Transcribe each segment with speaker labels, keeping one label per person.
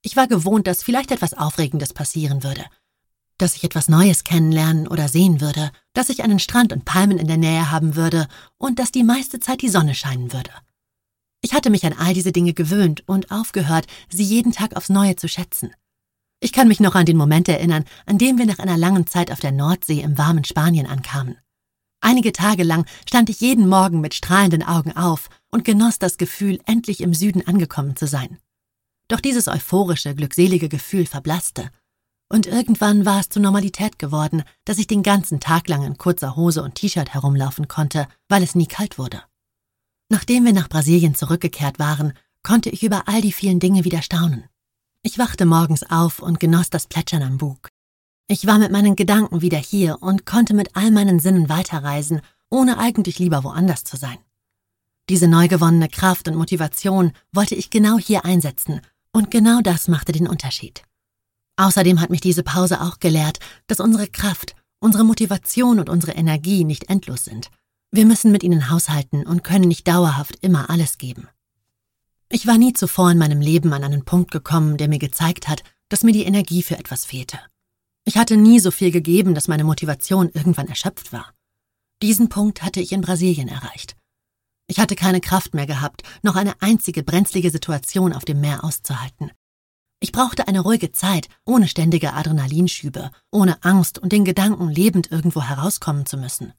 Speaker 1: Ich war gewohnt, dass vielleicht etwas Aufregendes passieren würde, dass ich etwas Neues kennenlernen oder sehen würde, dass ich einen Strand und Palmen in der Nähe haben würde und dass die meiste Zeit die Sonne scheinen würde. Ich hatte mich an all diese Dinge gewöhnt und aufgehört, sie jeden Tag aufs Neue zu schätzen. Ich kann mich noch an den Moment erinnern, an dem wir nach einer langen Zeit auf der Nordsee im warmen Spanien ankamen. Einige Tage lang stand ich jeden Morgen mit strahlenden Augen auf und genoss das Gefühl, endlich im Süden angekommen zu sein. Doch dieses euphorische, glückselige Gefühl verblasste. Und irgendwann war es zur Normalität geworden, dass ich den ganzen Tag lang in kurzer Hose und T-Shirt herumlaufen konnte, weil es nie kalt wurde. Nachdem wir nach Brasilien zurückgekehrt waren, konnte ich über all die vielen Dinge wieder staunen. Ich wachte morgens auf und genoss das Plätschern am Bug. Ich war mit meinen Gedanken wieder hier und konnte mit all meinen Sinnen weiterreisen, ohne eigentlich lieber woanders zu sein. Diese neu gewonnene Kraft und Motivation wollte ich genau hier einsetzen, und genau das machte den Unterschied. Außerdem hat mich diese Pause auch gelehrt, dass unsere Kraft, unsere Motivation und unsere Energie nicht endlos sind. Wir müssen mit ihnen haushalten und können nicht dauerhaft immer alles geben. Ich war nie zuvor in meinem Leben an einen Punkt gekommen, der mir gezeigt hat, dass mir die Energie für etwas fehlte. Ich hatte nie so viel gegeben, dass meine Motivation irgendwann erschöpft war. Diesen Punkt hatte ich in Brasilien erreicht. Ich hatte keine Kraft mehr gehabt, noch eine einzige brenzlige Situation auf dem Meer auszuhalten. Ich brauchte eine ruhige Zeit, ohne ständige Adrenalinschübe, ohne Angst und den Gedanken, lebend irgendwo herauskommen zu müssen.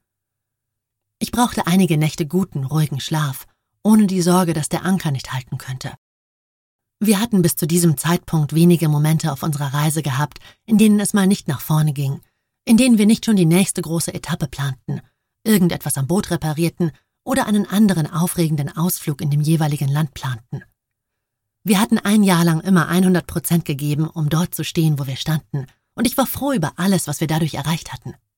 Speaker 1: Ich brauchte einige Nächte guten, ruhigen Schlaf, ohne die Sorge, dass der Anker nicht halten könnte. Wir hatten bis zu diesem Zeitpunkt wenige Momente auf unserer Reise gehabt, in denen es mal nicht nach vorne ging, in denen wir nicht schon die nächste große Etappe planten, irgendetwas am Boot reparierten oder einen anderen aufregenden Ausflug in dem jeweiligen Land planten. Wir hatten ein Jahr lang immer 100% gegeben, um dort zu stehen, wo wir standen, und ich war froh über alles, was wir dadurch erreicht hatten.